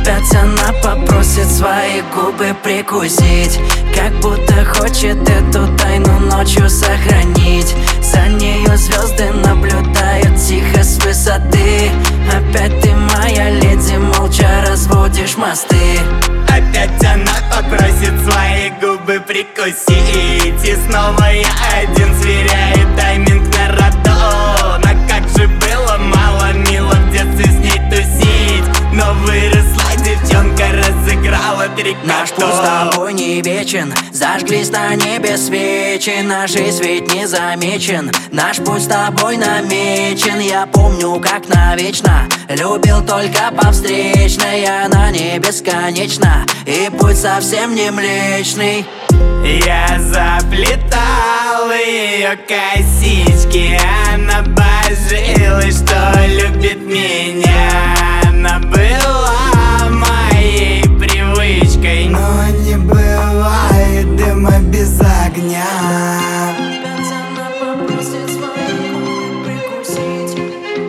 Опять она попросит свои губы прикусить, как будто хочет эту тайну ночью сохранить. За нею звезды наблюдают тихо с высоты. Опять ты, моя леди, молча разводишь мосты. Опять она попросит свои губы прикусить, и снова я один сверяю тайминг на радон. А как же было мало мило в детстве с ней тусить, но выросла девчонка, разыграла трикотаж. Наш путь с тобой не вечен, зажглись на небе свечи. Наш жизнь ведь не замечен, наш путь с тобой намечен. Я помню, как навечно любил только по встречной. Она не бесконечна, и путь совсем не млечный. Я заплетал ее косички, она божилась, что любит меня. Она была моей привычкой, но не бывает дыма без огня. Опять она попросит свои губы прикусить.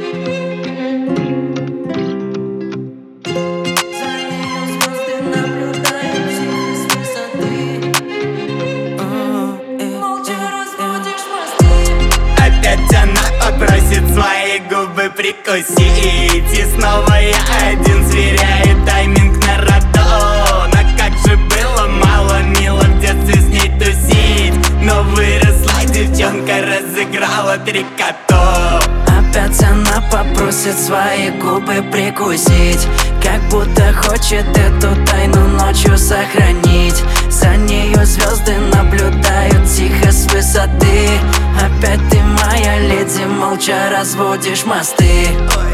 За нею звезды наблюдают тихо с высоты. Молча разводишь мосты. Опять она попросит свои губы прикусить, и снова я один сверяю тайминг на радон. А как же было мало мило в детстве с ней тусить, но выросла девчонка, разыграла трикотаж. Опять она попросит свои губы прикусить, как будто хочет эту тайну ночью сохранить. За нею звезды наблюдают тихо с высоты. Опять ты, моя леди, молча разводишь мосты.